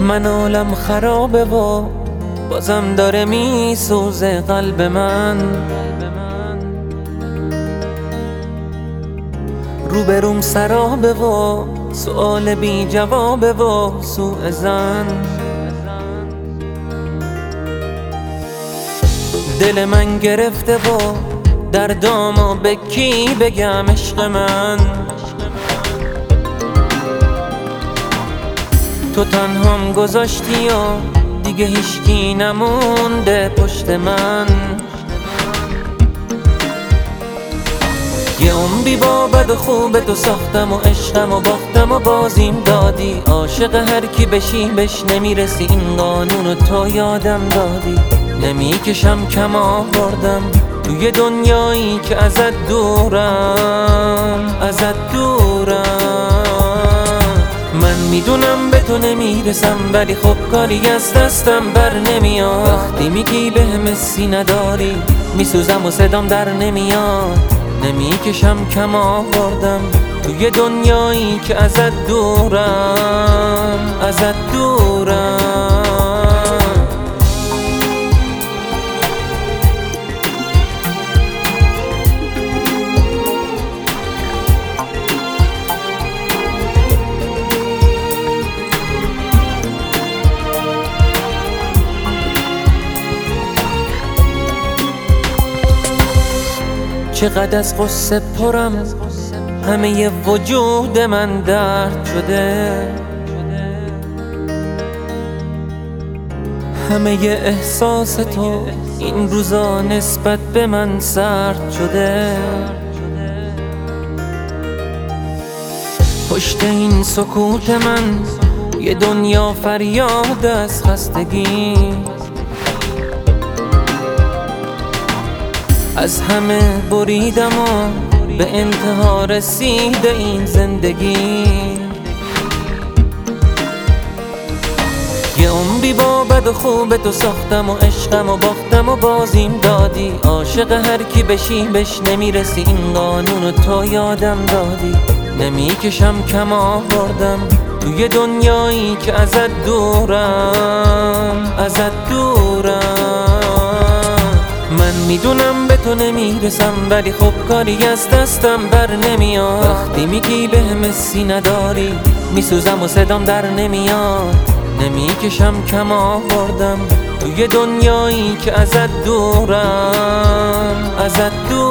من عالم خرابه و بازم داره میسوزه قلب من. روبروم سرابه و سؤال بی جوابه و سوء ظن. دل من گرفته و دردامو به کی بگم عشق من. تو تنهام گذاشتی و دیگه هیچکی نمونده پشت من. یه عمری با بد و خوب تو ساختم و عشقم و باختم و بازیم دادی. عاشق هر کی بشی بهش نمیرسی، این قانونو تو یادم دادی. نمیکشم کم آوردم توی دنیایی که ازت دورم، ازت دورم. من میدونم به تو نمیرسم ولی خب کاری از دستم بر نمیاد. وقتی میگی بهم حسی نداری میسوزم و صدام در نمیاد. نمیکشم کم آوردم توی دنیایی که ازت دورم، ازت دورم. چقدر از قصه پرم، همه وجود من درد شده. همه احساس تو این روزا نسبت به من سرد شده. پشت این سکوت من یه دنیا فریاد از خستگی. از همه بریدم و به انتها رسیده این زندگی. یه عمری با بد و خوب تو ساختم و عشقم و باختم و بازیم دادی. عاشق هر کی بشی بهش نمیرسی، این قانونو تو یادم دادی. نمیکشم کم آوردم توی دنیایی که ازت دورم، ازت دورم. من میدونم به تو نمیرسم ولی خب کاری از دستم بر نمیاد. وقتی میگی بهم حسی نداری میسوزم و صدام در نمیاد. نمیکشم کم آوردم توی دنیایی که ازت دورم، ازت دورم.